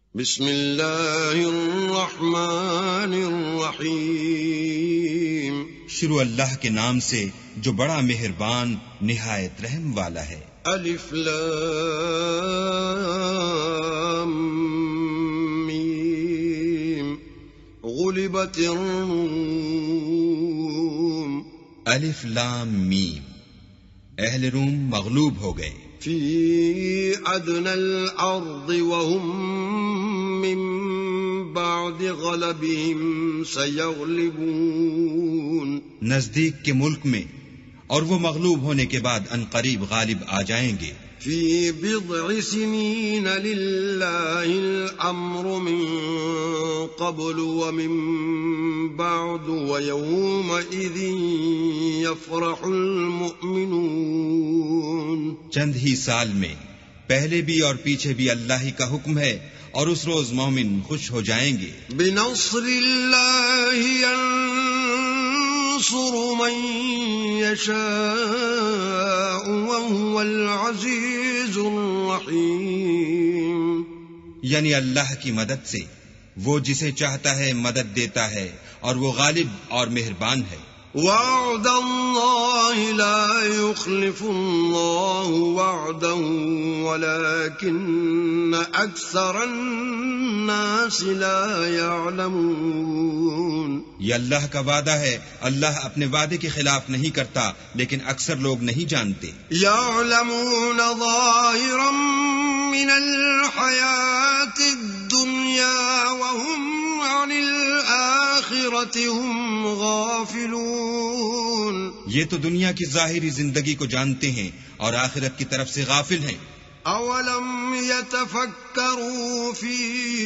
بسم اللہ الرحمن الرحیم. شروع اللہ کے نام سے جو بڑا مہربان نہایت رحم والا ہے. الف لام میم. غلبت الروم. الف لام میم. اہل روم مغلوب ہو گئے. فی ادنی الارض وهم من بعد غلبهم سیغلبون. نزدیک کے ملک میں اور وہ مغلوب ہونے کے بعد عنقریب غالب آ جائیں گے. فی بضع سنین للہ الامر من قبل ومن بعد ویومئذ یفرح المؤمنون. چند ہی سال میں پہلے بھی اور پیچھے بھی اللہ ہی کا حکم ہے اور اس روز مومن خوش ہو جائیں گے. بنصر اللہ ينصر من يشاء وهو العزيز الرحيم. یعنی اللہ کی مدد سے وہ جسے چاہتا ہے مدد دیتا ہے اور وہ غالب اور مہربان ہے. وعد اللہ لا يخلف اللہ وعده ولكن اکثر الناس لا يعلمون. یہ اللہ کا وعدہ ہے، اللہ اپنے وعدے کے خلاف نہیں کرتا لیکن اکثر لوگ نہیں جانتے. يعلمون ظاہرا من الحیاة الدنیا وهم عن الآخرة هم غافلون. یہ تو دنیا کی ظاہری زندگی کو جانتے ہیں اور آخرت کی طرف سے غافل ہیں. اولم يتفکروا فی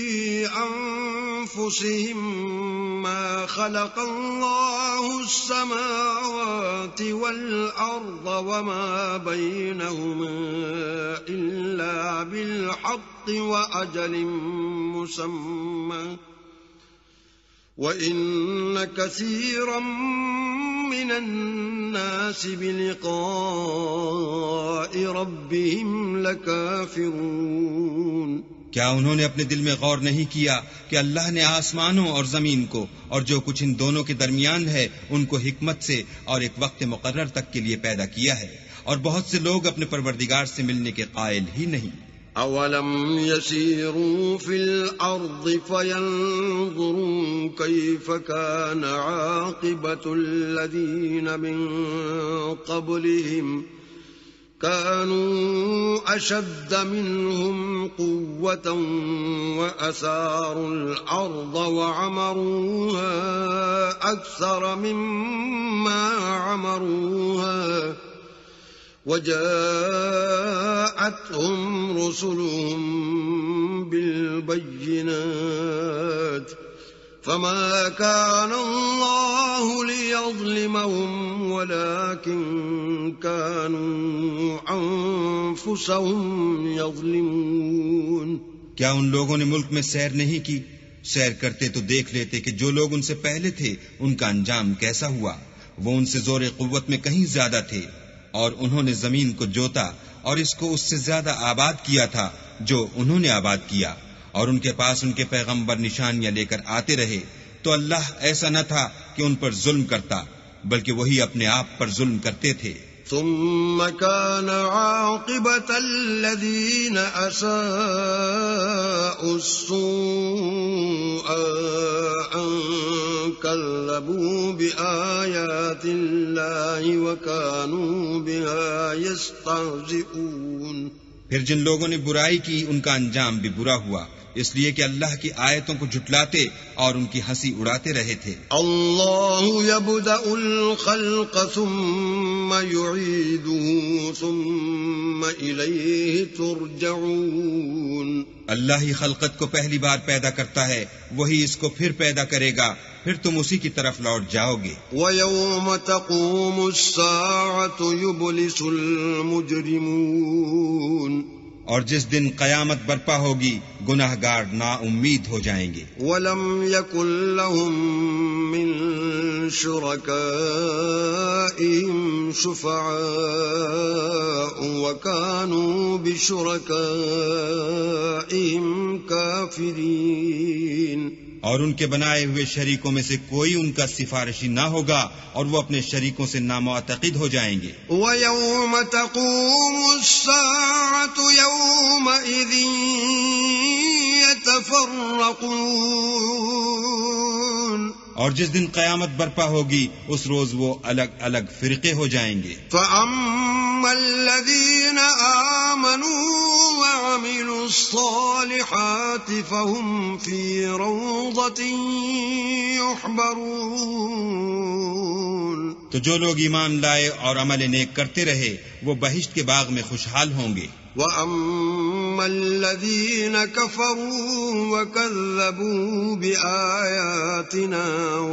انفسهم ما خلق اللہ السماوات والارض وما بینهما الا بالحق واجل مسمى وَإِنَّ كَثِيرًا مِّنَ النَّاسِ بِلِقَاءِ رَبِّهِمْ لَكَافِرُونَ. کیا انہوں نے اپنے دل میں غور نہیں کیا کہ اللہ نے آسمانوں اور زمین کو اور جو کچھ ان دونوں کے درمیان ہے ان کو حکمت سے اور ایک وقت مقرر تک کے لیے پیدا کیا ہے اور بہت سے لوگ اپنے پروردگار سے ملنے کے قائل ہی نہیں. اولم يسيروا في الارض فينظروا كيف كان عاقبة الذين من قبلهم كانوا اشد منهم قوة واثاروا الارض وعمروها اكثر مما عمروها وجاءتهم رسلهم بالبينات فما كان الله ليظلمهم ولكن كانوا أنفسهم يظلمون. کیا ان لوگوں نے ملک میں سیر نہیں کی؟ سیر کرتے تو دیکھ لیتے کہ جو لوگ ان سے پہلے تھے ان کا انجام کیسا ہوا. وہ ان سے زور قوت میں کہیں زیادہ تھے اور انہوں نے زمین کو جوتا اور اس کو اس سے زیادہ آباد کیا تھا جو انہوں نے آباد کیا، اور ان کے پاس ان کے پیغمبر نشانیاں لے کر آتے رہے تو اللہ ایسا نہ تھا کہ ان پر ظلم کرتا بلکہ وہی اپنے آپ پر ظلم کرتے تھے. ثم كان عاقبة الذين أساءوا السوء أن كذبوا بآيات الله وكانوا بها يستهزئون. پھر جن لوگوں نے برائی کی ان کا انجام بھی برا ہوا اس لیے کہ اللہ کی آیتوں کو جھٹلاتے اور ان کی ہنسی اڑاتے رہے تھے. اللہ یبدأ الخلق ثم یعیدہ ثم الیہ ترجعون. اللہ ہی خلقت کو پہلی بار پیدا کرتا ہے، وہی اس کو پھر پیدا کرے گا، پھر تم اسی کی طرف لوٹ جاؤ گے. وَيَوْمَ تَقُومُ السَّاعَةُ يُبْلِسُ الْمُجْرِمُونَ. اور جس دن قیامت برپا ہوگی گناہ گار نا امید ہو جائیں گے. وَلَمْ يَكُنْ لَهُم مِّن شُرَكَائِهِمْ شُفَعَاءُ وَكَانُوا بِشُرَكَائِهِمْ كَافِرِينَ. الكافرين اور ان کے بنائے ہوئے شریکوں میں سے کوئی ان کا سفارشی نہ ہوگا اور وہ اپنے شریکوں سے نامعتقد ہو جائیں گے. وَيَوْمَ تَقُومُ السَّاعَةُ يَوْمَئِذٍ يَتَفَرَّقُونَ اور جس دن قیامت برپا ہوگی اس روز وہ الگ الگ فرقے ہو جائیں گے. فَأَمَّا الَّذِينَ آمَنُوا وَعَمِلُوا الصَّالِحَاتِ فَهُمْ فِي رَوْضَةٍ يُحْبَرُونَ تو جو لوگ ایمان لائے اور عمل نیک کرتے رہے وہ بہشت کے باغ میں خوشحال ہوں گے. وَأَمَّا الَّذِينَ كَفَرُوا وَكَذَّبُوا بِآيَاتِنَا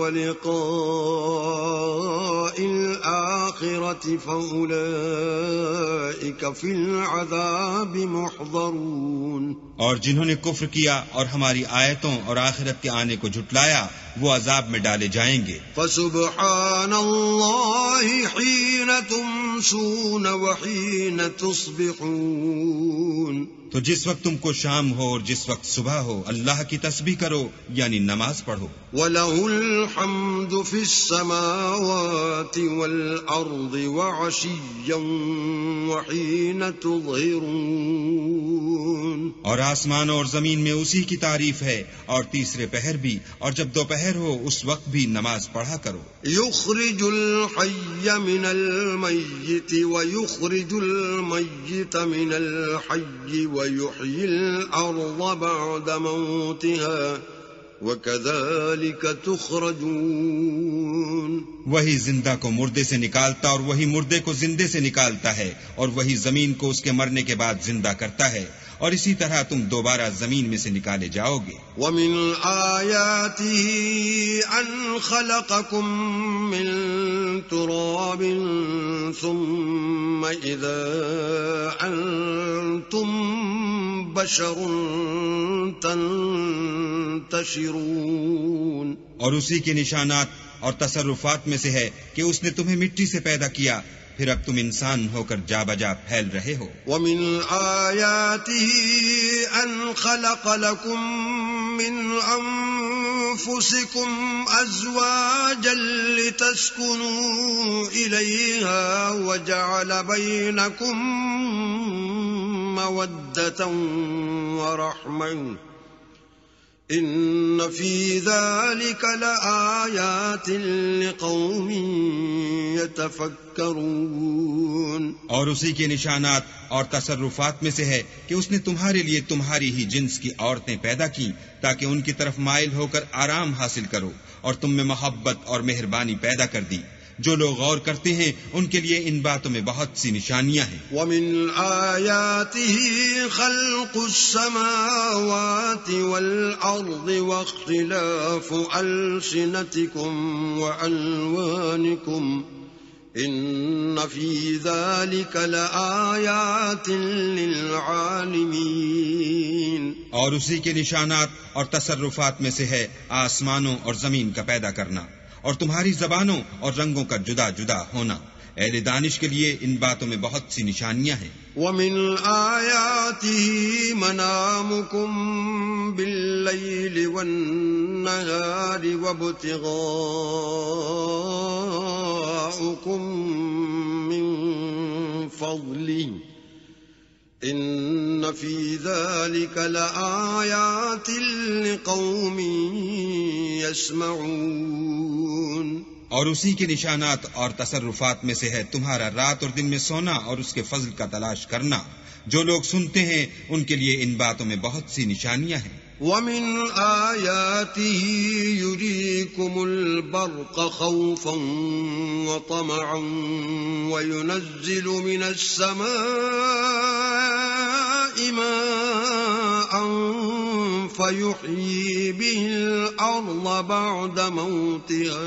وَلِقَاءِ الْآخِرَةِ فَأُولَئِكَ فِي الْعَذَابِ مُحْضَرُونَ اور جنہوں نے کفر کیا اور ہماری آیتوں اور آخرت کے آنے کو جھٹلایا وہ عذاب میں ڈالے جائیں گے. فَسُبْحَانَ اللَّهِ حِينَ تُمْسُونَ وَحِينَ تُصْبِحُونَ تو جس وقت تم کو شام ہو اور جس وقت صبح ہو اللہ کی تسبیح کرو یعنی نماز پڑھو. وَلَهُ الْحَمْدُ فِي السَّمَاوَاتِ وَالْأَرْضِ وَعَشِيًّا وَحِينَ تُظْهِرُونَ اور آسمانوں اور زمین میں اسی کی تعریف ہے اور تیسرے پہر بھی اور جب دوپہر ہو اس وقت بھی نماز پڑھا کرو. يُخْرِجُ الْحَيَّ مِنَ الْمَيِّتِ وَيُخْرِجُ الْمَيِّتَ مِنَ الْحَيِّ وَيُحْيِي الْأَرْضَ بَعْدَ مَوْتِهَا وَكَذَلِكَ تُخْرَجُونَ وہی زندہ کو مردے سے نکالتا اور وہی مردے کو زندے سے نکالتا ہے اور وہی زمین کو اس کے مرنے کے بعد زندہ کرتا ہے اور اسی طرح تم دوبارہ زمین میں سے نکالے جاؤ گے. وَمِنْ آيَاتِهِ أَنْ خَلَقَكُم مِّن تُرَابٍ ثُمَّ إِذَا أَنْتُمْ بَشَرٌ تَنْتَشِرُونَ اور اسی کے نشانات اور تصرفات میں سے ہے کہ اس نے تمہیں مٹی سے پیدا کیا پھر اب تم انسان ہو کر جا بجا پھیل رہے ہو. وَمِنْ آيَاتِهِ أَنْ خَلَقَ لَكُم مِّنْ أَنفُسِكُمْ أَزْوَاجًا لِتَسْكُنُوا إِلَيْهَا وَجَعَلَ بَيْنَكُم مَّوَدَّةً وَرَحْمَةً إِنَّ فِي ذَلِكَ لَآيَاتٍ لِقَوْمٍ يَتَفَكَّرُونَ اور اسی کے نشانات اور تصرفات میں سے ہے کہ اس نے تمہارے لیے تمہاری ہی جنس کی عورتیں پیدا کی تاکہ ان کی طرف مائل ہو کر آرام حاصل کرو اور تم میں محبت اور مہربانی پیدا کر دی. جو لوگ غور کرتے ہیں ان کے لیے ان باتوں میں بہت سی نشانیاں ہیں. وَمِنْ آيَاتِهِ خَلْقُ السَّمَاوَاتِ وَالْأَرْضِ وَاخْتِلَافُ أَلْسِنَتِكُمْ وَأَلْوَانِكُمْ إِنَّ فِي ذَلِكَ لَآيَاتٍ لِلْعَالِمِينَ اور اسی کے نشانات اور تصرفات میں سے ہے آسمانوں اور زمین کا پیدا کرنا اور تمہاری زبانوں اور رنگوں کا جدا جدا ہونا. اہل دانش کے لیے ان باتوں میں بہت سی نشانیاں ہیں. وَمِنْ آيَاتِهِ مَنَامُكُمْ بِاللَّيْلِ وَالنَّهَارِ وَابْتِغَاؤُكُمْ مِنْ فَضْلِهِ إِنَّ فِي ذَلِكَ لَآيَاتٍ لِقَوْمٍ يَسْمَعُونَ اور اسی کے نشانات اور تصرفات میں سے ہے تمہارا رات اور دن میں سونا اور اس کے فضل کا تلاش کرنا. جو لوگ سنتے ہیں ان کے لیے ان باتوں میں بہت سی نشانیاں ہیں. وَمِنْ آيَاتِهِ يُرِيكُمُ الْبَرْقَ خَوْفًا وَطَمَعًا وَيُنَزِّلُ مِنَ السَّمَاءِ مَاءً فَيُحْيِي بِهِ الْأَرْضَ بَعْدَ مَوْتِهَا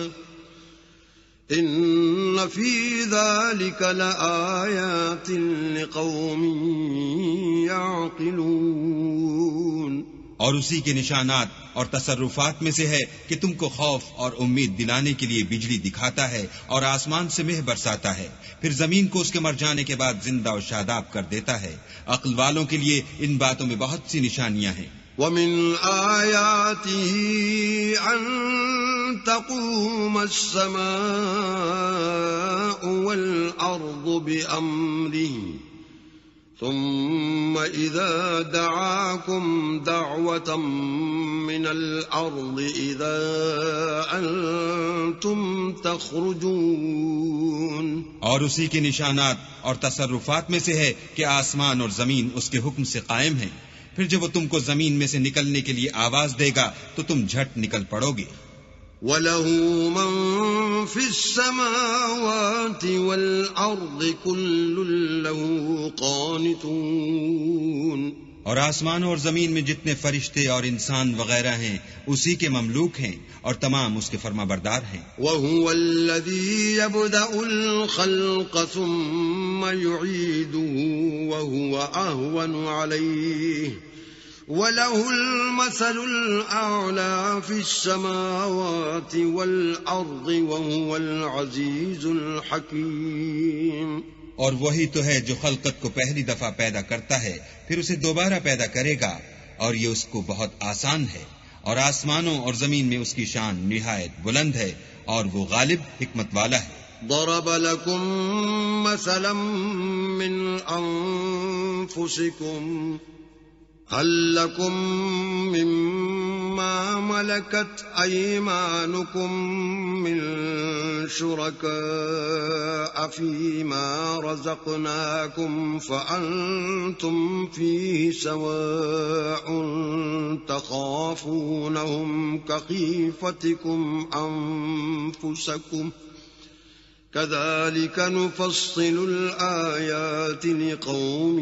إِنَّ فِي ذَلِكَ لَآيَاتٍ لِقَوْمٍ يَعْقِلُونَ اور اسی کے نشانات اور تصرفات میں سے ہے کہ تم کو خوف اور امید دلانے کے لیے بجلی دکھاتا ہے اور آسمان سے مہ برساتا ہے پھر زمین کو اس کے مر جانے کے بعد زندہ و شاداب کر دیتا ہے. عقل والوں کے لیے ان باتوں میں بہت سی نشانیاں ہیں. ومن آياته أن تقوم السماء والأرض بأمره ثم إذا دعاكم دعوة من الأرض إذا أنتم تخرجون. اور اسی کے نشانات اور تصرفات میں سے ہے کہ آسمان اور زمین اس کے حکم سے قائم ہیں. پھر جب وہ تم کو زمین میں سے نکلنے کے لیے آواز دے گا تو تم جھٹ نکل پڑو گے. وَلَهُ مَن فِي السَّمَاوَاتِ وَالْأَرْضِ كُلٌّ لَّهُ قَانِتُونَ. اور آسمان اور زمین میں جتنے فرشتے اور انسان وغیرہ ہیں اسی کے مملوک ہیں اور تمام اس کے فرما بردار ہیں. وَهُوَ الَّذِي يَبْدَأُ الْخَلْقَ ثُمَّ يُعِيدُهُ وَهُوَ أَهْوَنُ عَلَيْهِ وَلَهُ الْمَثَلُ الْأَعْلَى فِي السَّمَاوَاتِ وَالْأَرْضِ وَهُوَ الْعَزِيزُ الْحَكِيمُ. اور وہی تو ہے جو خلقت کو پہلی دفعہ پیدا کرتا ہے پھر اسے دوبارہ پیدا کرے گا اور یہ اس کو بہت آسان ہے. اور آسمانوں اور زمین میں اس کی شان نہایت بلند ہے اور وہ غالب حکمت والا ہے. ضرب لكم مثلا من أنفسكم هل لكم مما ملكت أيمانكم من شركاء فيما رزقناكم فأنتم فيه سواء تخافونهم كخيفتكم أنفسكم كذلك نفصل الآيات لقوم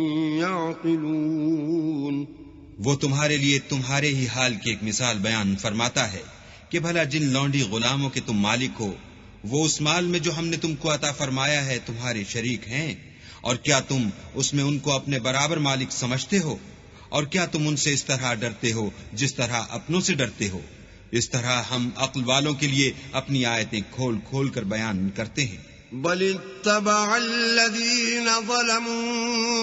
يعقلون. وہ تمہارے لیے تمہارے ہی حال کی ایک مثال بیان فرماتا ہے کہ بھلا جن لونڈی غلاموں کے تم مالک ہو وہ اس مال میں جو ہم نے تم کو عطا فرمایا ہے تمہارے شریک ہیں، اور کیا تم اس میں ان کو اپنے برابر مالک سمجھتے ہو؟ اور کیا تم ان سے اس طرح ڈرتے ہو جس طرح اپنوں سے ڈرتے ہو؟ اس طرح ہم عقل والوں کے لیے اپنی آیتیں کھول کھول کر بیان کرتے ہیں. بل اتبع الذين ظلموا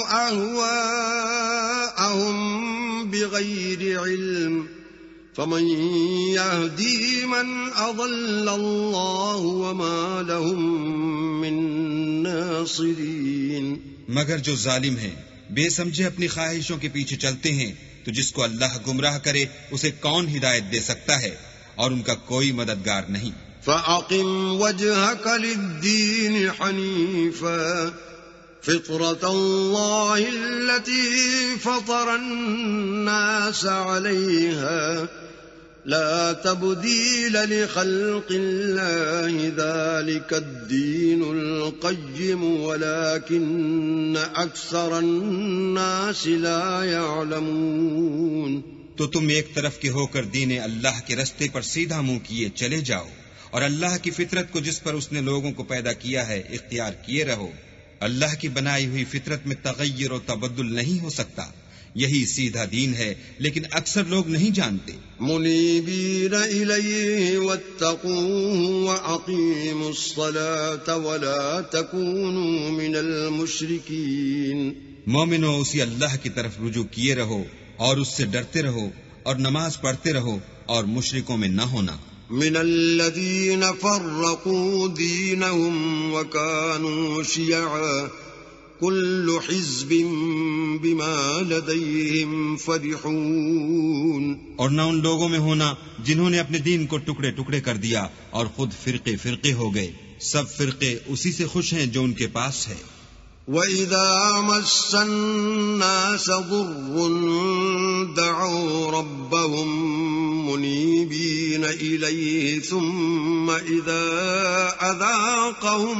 أهواءهم بغير علم فمن يهدي من أضل الله وما لهم من ناصرين. مگر جو ظالم ہیں بے سمجھے اپنی خواہشوں کے پیچھے چلتے ہیں تو جس کو اللہ گمراہ کرے اسے کون ہدایت دے سکتا ہے اور ان کا کوئی مددگار نہیں. فَأَقِمْ وَجْهَكَ لِلدِّينِ حَنِيفًا فِطْرَةَ اللَّهِ الَّتِي فَطَرَ النَّاسَ عَلَيْهَا لَا تَبْدِيلَ لِخَلْقِ اللَّهِ ذَلِكَ الدِّينُ الْقَيِّمُ وَلَكِنَّ أَكْثَرَ النَّاسِ لَا يَعْلَمُونَ. تو تم ایک طرف کے ہو کر دین اللہ کے رستے پر سیدھا منہ کیے چلے جاؤ اور اللہ کی فطرت کو جس پر اس نے لوگوں کو پیدا کیا ہے اختیار کیے رہو. اللہ کی بنائی ہوئی فطرت میں تغیر و تبدل نہیں ہو سکتا. یہی سیدھا دین ہے لیکن اکثر لوگ نہیں جانتے. منیبین الیہ واتقوہ واقیموا الصلاة ولا تکونوا من المشرکین. مومنو اسی اللہ کی طرف رجوع کیے رہو اور اس سے ڈرتے رہو اور نماز پڑھتے رہو اور مشرکوں میں نہ ہونا. من الذین فرقوا دینہم وکانوا شیعا کل حزب بما لدیہم فرحون. اور نہ ان لوگوں میں ہونا جنہوں نے اپنے دین کو ٹکڑے ٹکڑے کر دیا اور خود فرقے فرقے ہو گئے. سب فرقے اسی سے خوش ہیں جو ان کے پاس ہے. وَإِذَا مَسَّ النَّاسَ ضُرٌّ دَعَوْا رَبَّهُم مُنِيبِينَ إِلَيْهِ ثُمَّ إِذَا أَذَاقَهُم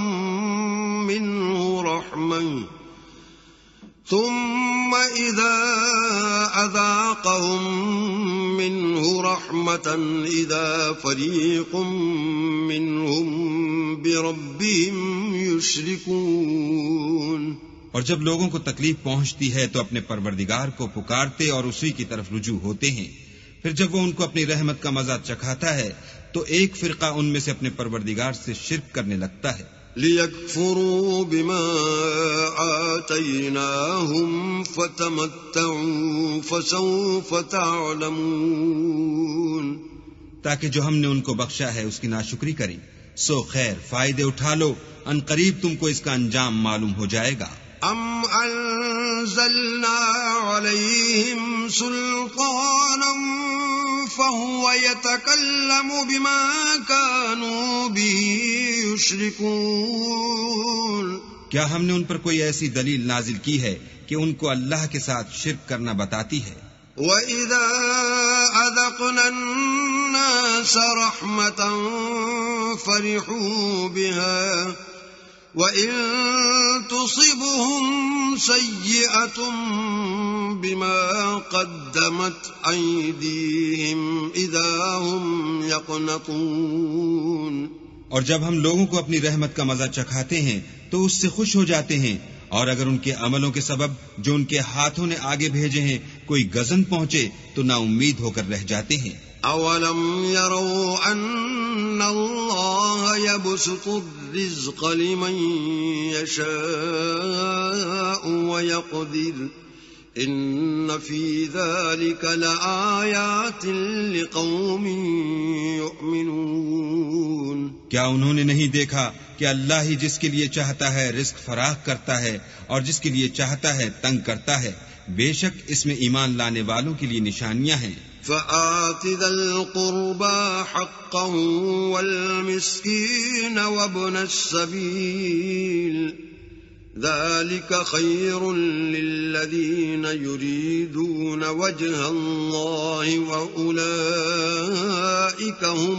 مِّنْهُ رَحْمَةً إِذَا فَرِيقٌ مِّنْهُم بِرَبِّهِمْ يُشْرِكُونَ. اور جب لوگوں کو تکلیف پہنچتی ہے تو اپنے پروردگار کو پکارتے اور اسی کی طرف رجوع ہوتے ہیں. پھر جب وہ ان کو اپنی رحمت کا مزہ چکھاتا ہے تو ایک فرقہ ان میں سے اپنے پروردگار سے شرک کرنے لگتا ہے. لِيَكْفُرُوا بِمَا آتَيْنَاهُمْ فَتَمَتَّعُوا فَسَوْفَ تَعْلَمُونَ تاکہ جو ہم نے ان کو بخشا ہے اس کی ناشکری کریں، سو خیر فائدے اٹھا لو، ان قریب تم کو اس کا انجام معلوم ہو جائے گا۔ ام انزلنا علیہم سلطانا فهو يتكلم بما كانوا به يشركون کیا ہم نے ان پر کوئی ایسی دلیل نازل کی ہے کہ ان کو اللہ کے ساتھ شرک کرنا بتاتی ہے؟ وَإِذَا أَذَقْنَا النَّاسَ رَحْمَةً فَرِحُوا بِهَا وَإِن تُصِبْهُمْ سَيِّئَةٌ بِمَا قَدَّمَتْ أَيْدِيهِمْ إِذَا هُمْ يَقْنَطُونَ اور جب ہم لوگوں کو اپنی رحمت کا مزہ چکھاتے ہیں تو اس سے خوش ہو جاتے ہیں، اور اگر ان کے عملوں کے سبب جو ان کے ہاتھوں نے آگے بھیجے ہیں کوئی غضن پہنچے تو نا امید ہو کر رہ جاتے ہیں۔ اولم يروا ان اللہ يبسط الرزق لمن يشاء ويقدر ان في ذلك لآیات لقوم یؤمنون کیا انہوں نے نہیں دیکھا کہ اللہ ہی جس کے لیے چاہتا ہے رزق فراخ کرتا ہے اور جس کے لیے چاہتا ہے تنگ کرتا ہے، بے شک اس میں ایمان لانے والوں کے لیے نشانیاں ہیں۔ فآت ذا القربى حقه والمسكين وابن السبيل ذلك خير للذين يريدون وجه الله وأولئك هم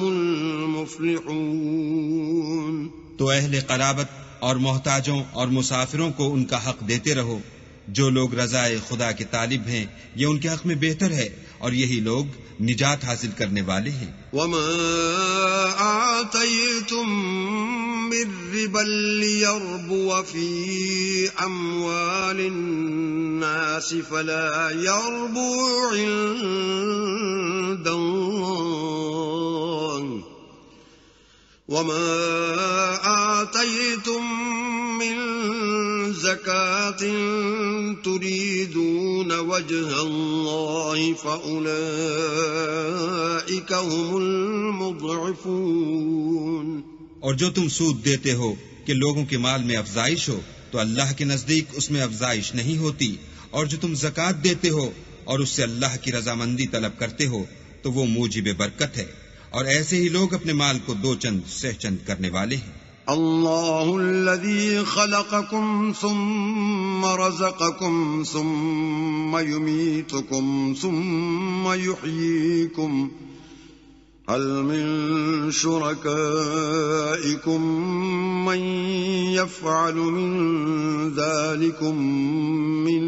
المفلحون تو اہل قرابت اور محتاجوں اور مسافروں کو ان کا حق دیتے رہو، جو لوگ رضائے خدا کے طالب ہیں یہ ان کے حق میں بہتر ہے، اور یہی لوگ نجات حاصل کرنے والے ہیں۔ وما آتيتم من ربا ليربو في أموال الناس فلا يربو عند الله وما آتيتم من زكاة تريدون وجه الله فأولئك هم المضعفون اور جو تم سود دیتے ہو کہ لوگوں کے مال میں افزائش ہو تو اللہ کے نزدیک اس میں افزائش نہیں ہوتی، اور جو تم زکوٰۃ دیتے ہو اور اس سے اللہ کی رضامندی طلب کرتے ہو تو وہ موجب برکت ہے، اور ایسے ہی لوگ اپنے مال کو دو چند سہ چند کرنے والے ہیں۔ اللہ الذي خلقكم ثم رزقكم ثم يميتكم ثم يحييكم هل من شركائكم من يفعل من ذلكم من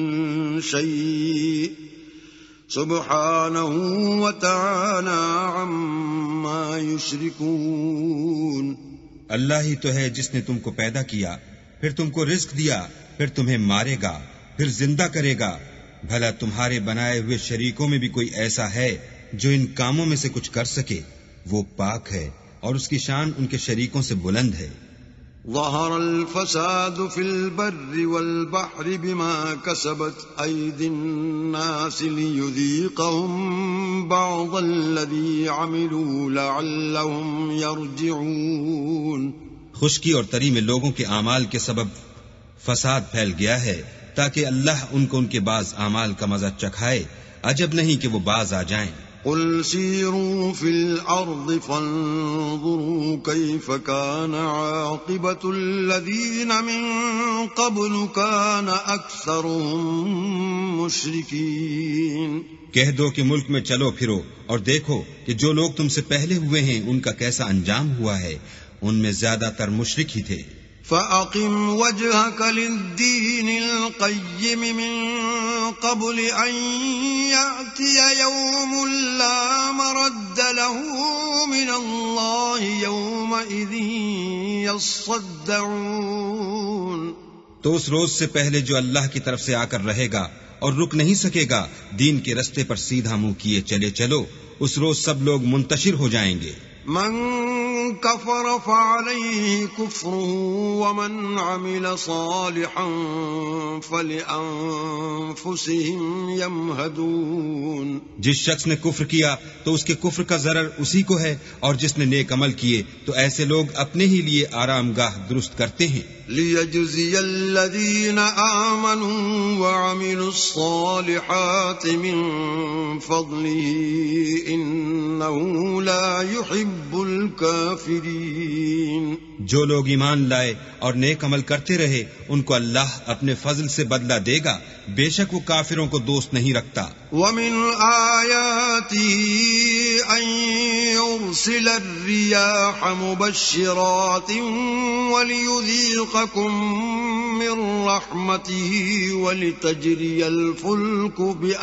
شيء سبحانه وتعالى عما يشركون اللہ ہی تو ہے جس نے تم کو پیدا کیا، پھر تم کو رزق دیا، پھر تمہیں مارے گا، پھر زندہ کرے گا، بھلا تمہارے بنائے ہوئے شریکوں میں بھی کوئی ایسا ہے جو ان کاموں میں سے کچھ کر سکے؟ وہ پاک ہے اور اس کی شان ان کے شریکوں سے بلند ہے۔ ظہر الفساد فی البر والبحر بما کسبت ایدی الناس لیذیقہم بعض الذی عملوا لعلہم یرجعون خشکی اور تری میں لوگوں کے اعمال کے سبب فساد پھیل گیا ہے تاکہ اللہ ان کو ان کے بعض اعمال کا مزہ چکھائے، عجب نہیں کہ وہ باز آ جائیں۔ قل سیروا فی الارض فانظروا کیف کان عاقبۃ الذین من قبل کان اکثرهم مشرکین کہہ دو کہ ملک میں چلو پھرو اور دیکھو کہ جو لوگ تم سے پہلے ہوئے ہیں ان کا کیسا انجام ہوا ہے، ان میں زیادہ تر مشرک ہی تھے۔ فَأَقِمْ وَجْهَكَ لِلدِّينِ الْقَيِّمِ مِنْ قَبْلِ أَنْ يَأْتِيَ يَوْمٌ لَا مَرَدَّ لَهُ مِنَ اللَّهِ يَوْمَئِذٍ يَصَّدَّعُونَ تو اس روز سے پہلے جو اللہ کی طرف سے آ کر رہے گا اور رک نہیں سکے گا، دین کے رستے پر سیدھا منہ کیے چلے چلو، اس روز سب لوگ منتشر ہو جائیں گے۔ من كفر فعليه كفره ومن عمل صالحا فلأنفسهم يمهدون. جس شخص نے کفر کیا تو اس کے کفر کا ضرر اسی کو ہے، اور جس نے نیک عمل کیے تو ایسے لوگ اپنے ہی لیے آرام گاہ درست کرتے ہیں. ليجزي الذين آمنوا وعملوا الصالحات من فضله إنه لا يحب الكافرين. جو لوگ ایمان لائے اور نیک عمل کرتے رہے ان کو اللہ اپنے فضل سے بدلہ دے گا، بے شک وہ کافروں کو دوست نہیں رکھتا. ومن آياته أن يرسل الرياح مبشرات وليذيقكم من رحمته ولتجري الفلك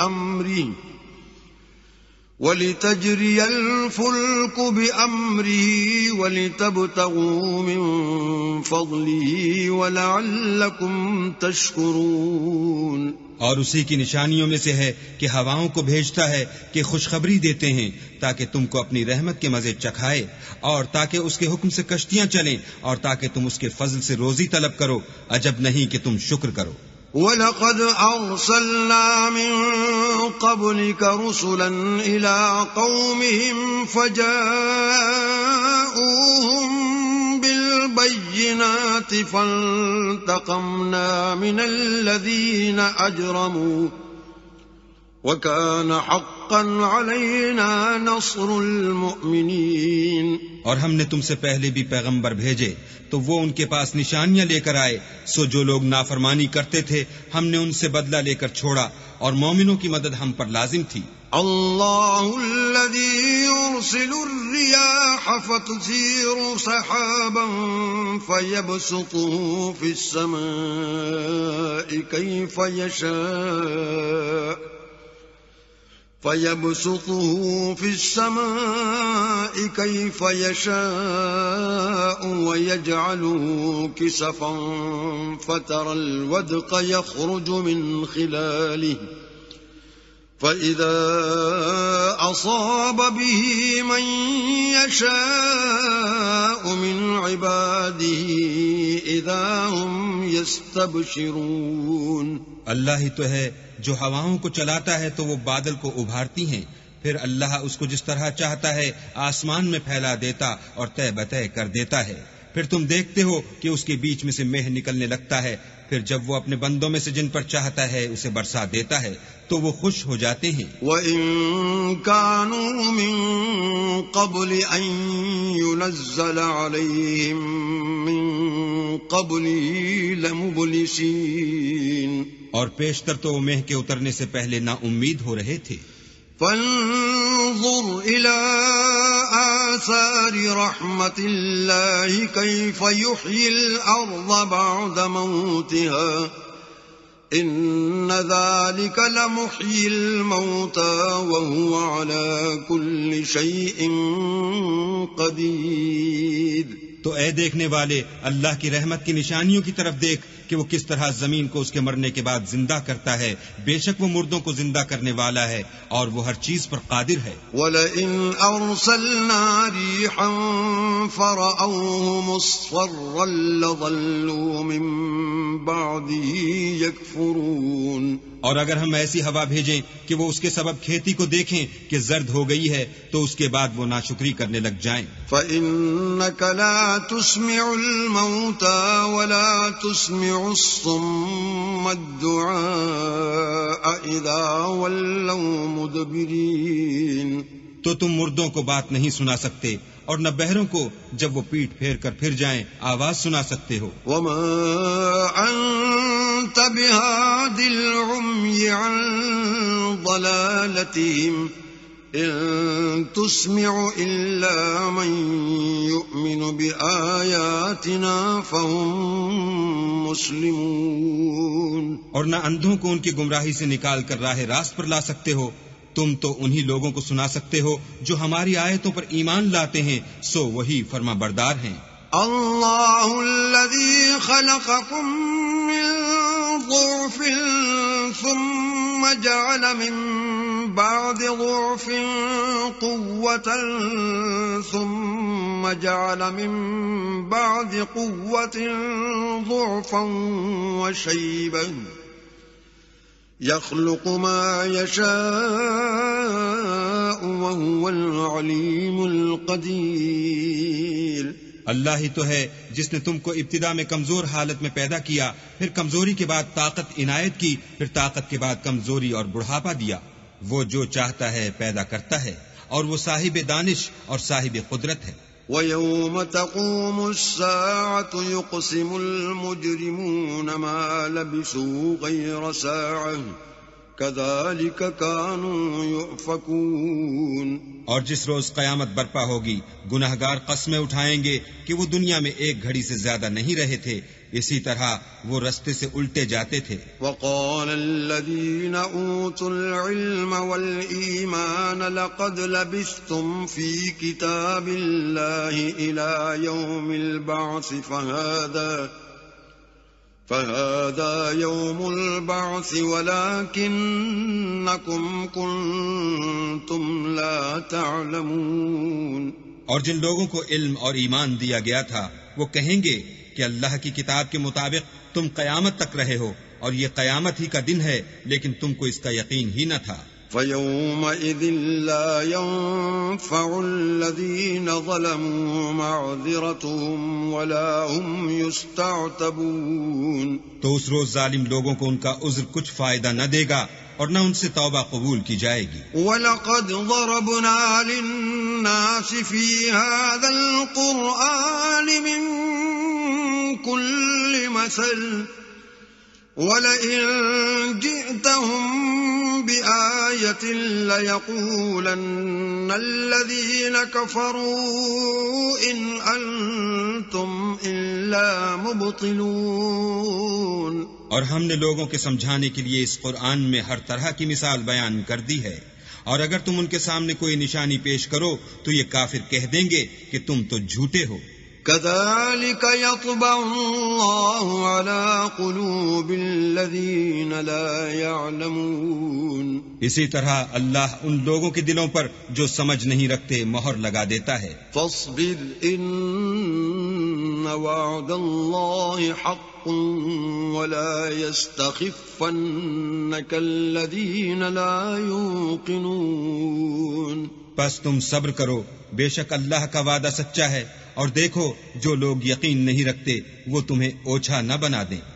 بأمره ولتبتغوا من فضله ولعلكم تشكرون. اور اسی کی نشانیوں میں سے ہے کہ ہواؤں کو بھیجتا ہے کہ خوشخبری دیتے ہیں تاکہ تم کو اپنی رحمت کے مزے چکھائے، اور تاکہ اس کے حکم سے کشتیاں چلیں، اور تاکہ تم اس کے فضل سے روزی طلب کرو. عجب نہیں کہ تم شکر کرو. وَلَقَدْ أَرْسَلْنَا مِن قَبْلِكَ رُسُلًا إِلَىٰ قَوْمِهِمْ فَجَاءُوهُم بِالْبَيِّنَاتِ فَانْتَقَمْنَا مِنَ الَّذِينَ أَجْرَمُوا وَكَانَ حَقًّا عَلَيْنَا نَصْرُ الْمُؤْمِنِينَ. اور ہم نے تم سے پہلے بھی پیغمبر بھیجے تو وہ ان کے پاس نشانیاں لے کر آئے، سو جو لوگ نافرمانی کرتے تھے ہم نے ان سے بدلہ لے کر چھوڑا، اور مومنوں کی مدد ہم پر لازم تھی. اللہ الذي يرسل الرياح فتثير سحابا فيبسطه في السماء كيف يشاء ويجعله كسفا فترى الودق يخرج من خلاله فإذا أصاب به من يشاء من عباده إذا هم يستبشرون. اللہ ہی تو ہے جو ہواؤں کو چلاتا ہے تو وہ بادل کو ابھارتی ہیں، پھر اللہ اس کو جس طرح چاہتا ہے آسمان میں پھیلا دیتا اور تہ بتہ کر دیتا ہے. پھر تم دیکھتے ہو کہ اس کے بیچ میں سے مہ نکلنے لگتا ہے، پھر جب وہ اپنے بندوں میں سے جن پر چاہتا ہے اسے برسا دیتا ہے تو وہ خوش ہو جاتے ہیں. وَإِن كَانُوا مِن قَبْلِ أَن يُنَزَّلَ عَلَيْهِم مِّن قَبْلِهِ لَمُبْلِسِينَ. اور پیشتر تو وہ مہ کے اترنے سے پہلے نا امید ہو رہے تھے. فانظر إلى آثار رحمة الله كيف يحيي الأرض بعد موتها إن ذلك لمحيي الموتى وهو على كل شيء قدير. تو اے دیکھنے والے اللہ کی رحمت کی نشانیوں کی طرف دیکھ کہ وہ کس طرح زمین کو اس کے مرنے کے بعد زندہ کرتا ہے، بے شک وہ مردوں کو زندہ کرنے والا ہے اور وہ ہر چیز پر قادر ہے. وَلَئِنْ أَرْسَلْنَا رِيحًا فَرَأَوْهُ مُصْفَرًّا لَظَلُّوا مِن بَعْدِهِ يَكْفُرُونَ. اور اگر ہم ایسی ہوا بھیجیں کہ وہ اس کے سبب کھیتی کو دیکھیں کہ زرد ہو گئی ہے تو اس کے بعد وہ ناشکری کرنے لگ جائیں. فَإِنَّكَ لَا تُسْمِعُ الْمَوْتَى وَلَا تُسْمِعُ الصُّمَّ الدُّعَاءَ إِذَا وَلَّوْا مُدْبِرِينَ. تو تم مردوں کو بات نہیں سنا سکتے اور نہ بہروں کو جب وہ پیٹ پھیر کر پھر جائیں آواز سنا سکتے ہو. وَمَا أَنْتَ بِهَادِ الْعُمْيِ عَنْ ضَلَالَتِهِمْ إِن تُسْمِعُ إِلَّا مَن يُؤْمِنُ بِآيَاتِنَا فَهُمْ مُسْلِمُونَ. اور نہ اندھوں کو ان کی گمراہی سے نکال کر راہ راست پر لا سکتے ہو، تم تو انہی لوگوں کو سنا سکتے ہو جو ہماری آیتوں پر ایمان لاتے ہیں، سو وہی فرما بردار ہیں. اللہ الذی خلقکم من ضعف ثم جعل من بعد ضعف قوة ثم جعل من بعد قوة ضعفا وشيبا يخلق ما يشاء وهو العليم القدير۔ اللہ ہی تو ہے جس نے تم کو ابتدا میں کمزور حالت میں پیدا کیا، پھر کمزوری کے بعد طاقت عنایت کی، پھر طاقت کے بعد کمزوری اور بڑھاپا دیا۔ وہ جو چاہتا ہے پیدا کرتا ہے، اور وہ صاحب دانش اور صاحب قدرت ہے۔ وَيَوْمَ تَقُومُ السَّاعَةُ يُقْسِمُ الْمُجْرِمُونَ مَا لَبِثُوا غَيْرَ سَاعَةٍ كَذَلِكَ كَانُوا يُؤْفَكُونَ۔ اور جس روز قیامت برپا ہوگی، گناہگار قسمیں اٹھائیں گے کہ وہ دنیا میں ایک گھڑی سے زیادہ نہیں رہے تھے، اسی طرح وہ رستے سے الٹے جاتے تھے۔ وَقَالَ الَّذِينَ أُوتُوا الْعِلْمَ وَالْإِيمَانَ لَقَدْ لَبِثْتُمْ فِي كِتَابِ اللَّهِ إِلَى يَوْمِ الْبَعْثِ فَهَذَا يَوْمُ الْبَعْثِ وَلَكِنَّكُمْ كُنْتُمْ لَا تَعْلَمُونَ۔ اور جن لوگوں کو علم اور ایمان دیا گیا تھا وہ کہیں گے کہ اللہ کی کتاب کے مطابق تم قیامت تک رہے ہو، اور یہ قیامت ہی کا دن ہے، لیکن تم کو اس کا یقین ہی نہ تھا۔ فَيَوْمَئِذٍ لَا يَنفَعُ الَّذِينَ ظَلَمُوا مَعْذِرَتُهُمْ وَلَا هُمْ يُسْتَعْتَبُونَ۔ تو اس روز ظالم لوگوں کو ان کا عذر کچھ فائدہ نہ دے گا اور نہ ان سے توبہ قبول کی جائے گی۔ وَلَقَدْ ضَرَبْنَا لِلنَّاسِ فِي هَذَا الْقُرْآنِ مِنْ كُلِّ مَثَلٍ وَلَئِنْ جِئْتَهُمْ بِآيَةٍ لَيَقُولَنَّ الَّذِينَ كَفَرُوا إِنْ أَنْتُمْ إِلَّا مُبْطِلُونَ۔ اور ہم نے لوگوں کے سمجھانے کے لیے اس قرآن میں ہر طرح کی مثال بیان کر دی ہے، اور اگر تم ان کے سامنے کوئی نشانی پیش کرو تو یہ کافر کہہ دیں گے کہ تم تو جھوٹے ہو۔ كَذَلِكَ يَطْبَعُ اللَّهُ عَلَى قُلُوبِ الَّذِينَ لَا يَعْلَمُونَ۔ اسی طرح اللہ ان لوگوں کے دلوں پر جو سمجھ نہیں رکھتے مہر لگا دیتا ہے۔ فَاصْبِرْ إِنَّ وَعْدَ اللَّهِ حَقٌّ وَلَا يَسْتَخِفَّنَّكَ الَّذِينَ لَا يُوقِنُونَ۔ پس تم صبر کرو، بے شک اللہ کا وعدہ سچا ہے، اور دیکھو جو لوگ یقین نہیں رکھتے وہ تمہیں اوچھا نہ بنا دیں۔